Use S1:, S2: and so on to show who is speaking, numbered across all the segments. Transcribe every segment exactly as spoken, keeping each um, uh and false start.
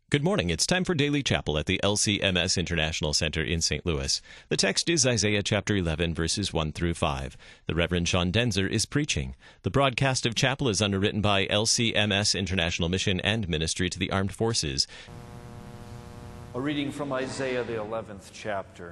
S1: Good morning. It's time for Daily Chapel at the L C M S International Center in Saint Louis. The text is Isaiah chapter eleven, verses one through five. The Reverend Sean Denzer is preaching. The broadcast of chapel is underwritten by L C M S International Mission and Ministry to the Armed Forces.
S2: A reading from Isaiah, the eleventh chapter.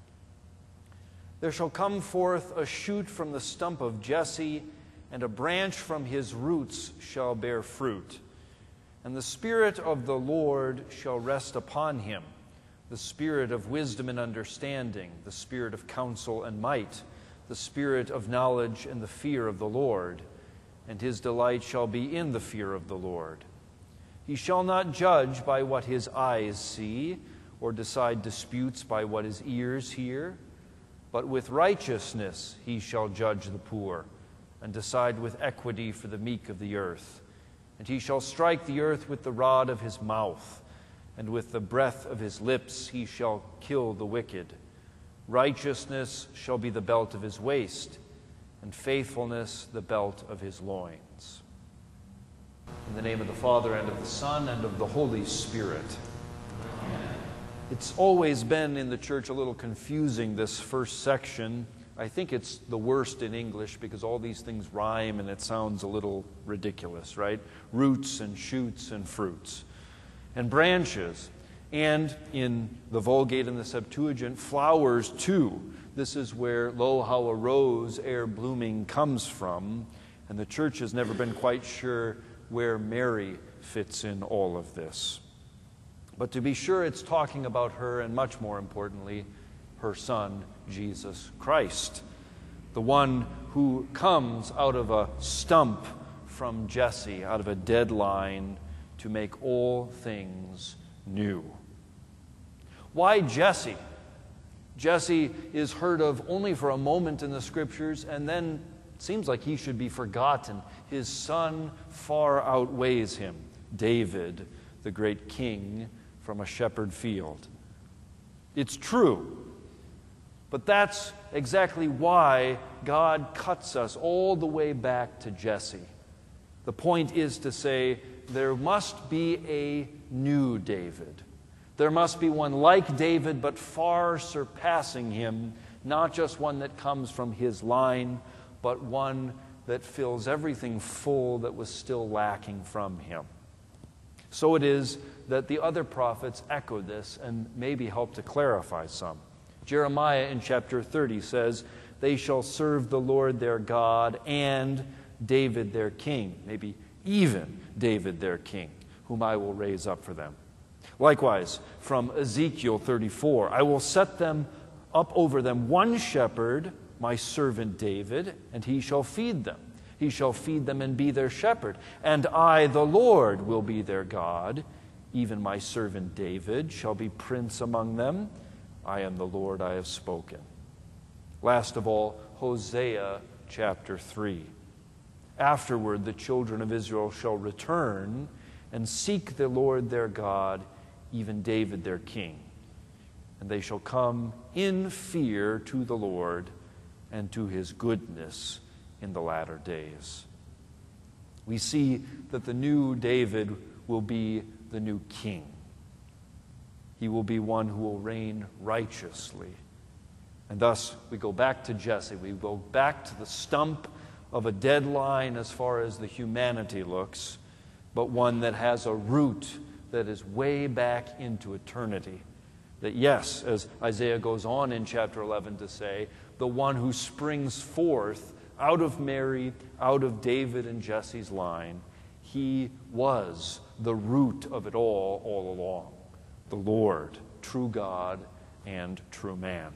S2: There shall come forth a shoot from the stump of Jesse, and a branch from his roots shall bear fruit. And the Spirit of the Lord shall rest upon him, the Spirit of wisdom and understanding, the Spirit of counsel and might, the Spirit of knowledge and the fear of the Lord. And his delight shall be in the fear of the Lord. He shall not judge by what his eyes see, or decide disputes by what his ears hear, but with righteousness he shall judge the poor, and decide with equity for the meek of the earth. And he shall strike the earth with the rod of his mouth, and with the breath of his lips he shall kill the wicked. Righteousness shall be the belt of his waist, and faithfulness the belt of his loins. In the name of the Father, and of the Son, and of the Holy Spirit. Amen. It's always been in the church a little confusing, this first section. I think it's the worst in English because all these things rhyme and it sounds a little ridiculous, right? Roots and shoots and fruits and branches. And in the Vulgate and the Septuagint, flowers too. This is where lo, how a rose ere blooming comes from. And the church has never been quite sure where Mary fits in all of this. But to be sure, it's talking about her, and much more importantly, her son, Jesus Christ, the one who comes out of a stump from Jesse, out of a dead line, to make all things new. Why Jesse? Jesse is heard of only for a moment in the Scriptures, and then it seems like he should be forgotten. His son far outweighs him, David, the great king from a shepherd field. It's true. But that's exactly why God cuts us all the way back to Jesse. The point is to say there must be a new David. There must be one like David, but far surpassing him, not just one that comes from his line, but one that fills everything full that was still lacking from him. So it is that the other prophets echo this and maybe help to clarify some. Jeremiah in chapter thirty says, they shall serve the Lord their God and David their king, maybe even David their king, whom I will raise up for them. Likewise, from Ezekiel thirty-four, I will set them up over them one shepherd, my servant David, and he shall feed them. He shall feed them and be their shepherd. And I, the Lord, will be their God. Even my servant David shall be prince among them. I am the Lord, I have spoken. Last of all, Hosea chapter three. Afterward, the children of Israel shall return and seek the Lord their God, even David their king. And they shall come in fear to the Lord and to his goodness in the latter days. We see that the new David will be the new king. He will be one who will reign righteously. And thus, we go back to Jesse. We go back to the stump of a dead line as far as the humanity looks, but one that has a root that is way back into eternity. That yes, as Isaiah goes on in chapter eleven to say, the one who springs forth out of Mary, out of David and Jesse's line, he was the root of it all, all along. The Lord, true God and true man.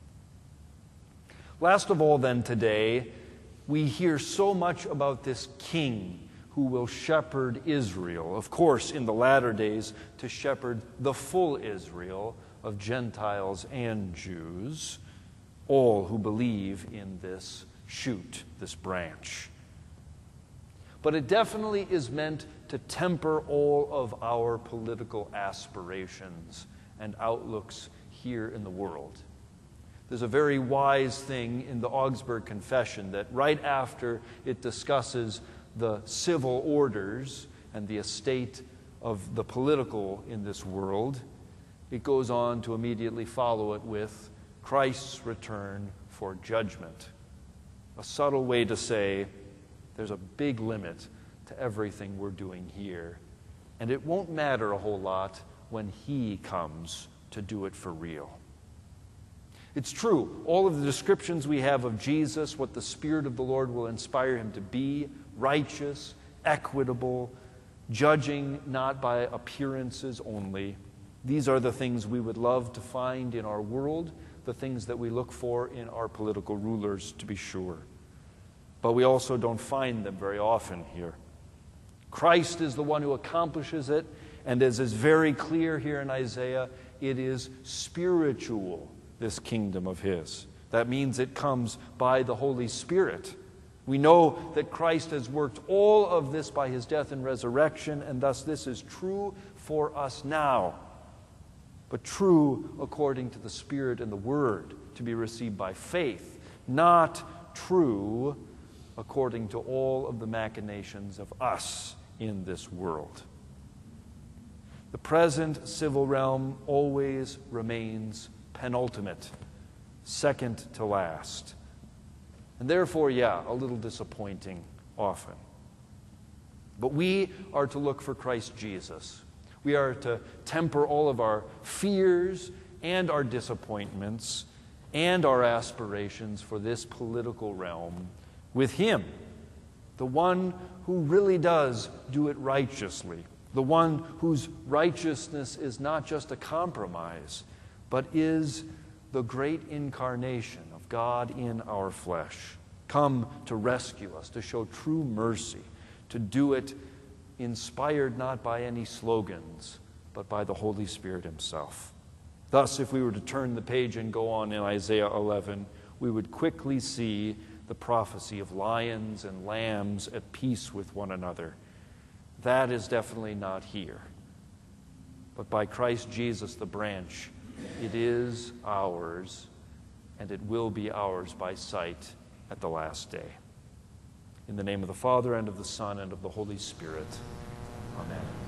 S2: Last of all then today, we hear so much about this king who will shepherd Israel. Of course, in the latter days, to shepherd the full Israel of Gentiles and Jews, all who believe in this shoot, this branch. But it definitely is meant to temper all of our political aspirations and outlooks here in the world. There's a very wise thing in the Augsburg Confession that right after it discusses the civil orders and the estate of the political in this world, it goes on to immediately follow it with Christ's return for judgment. A subtle way to say there's a big limit to everything we're doing here, and it won't matter a whole lot when He comes to do it for real. It's true, all of the descriptions we have of Jesus, what the Spirit of the Lord will inspire Him to be, righteous, equitable, judging not by appearances only. These are the things we would love to find in our world, the things that we look for in our political rulers, to be sure. But we also don't find them very often here. Christ is the one who accomplishes it, and as is very clear here in Isaiah, it is spiritual, this kingdom of His. That means it comes by the Holy Spirit. We know that Christ has worked all of this by His death and resurrection, and thus this is true for us now, but true according to the Spirit and the Word, to be received by faith, not true according to all of the machinations of us in this world. The present civil realm always remains penultimate, second to last. And therefore, yeah, a little disappointing often. But we are to look for Christ Jesus. We are to temper all of our fears and our disappointments and our aspirations for this political realm with Him, the one who really does do it righteously, the one whose righteousness is not just a compromise, but is the great incarnation of God in our flesh, come to rescue us, to show true mercy, to do it inspired not by any slogans, but by the Holy Spirit Himself. Thus, if we were to turn the page and go on in Isaiah eleven, we would quickly see the prophecy of lions and lambs at peace with one another. That is definitely not here. But by Christ Jesus, the branch, it is ours, and it will be ours by sight at the last day. In the name of the Father, and of the Son, and of the Holy Spirit. Amen.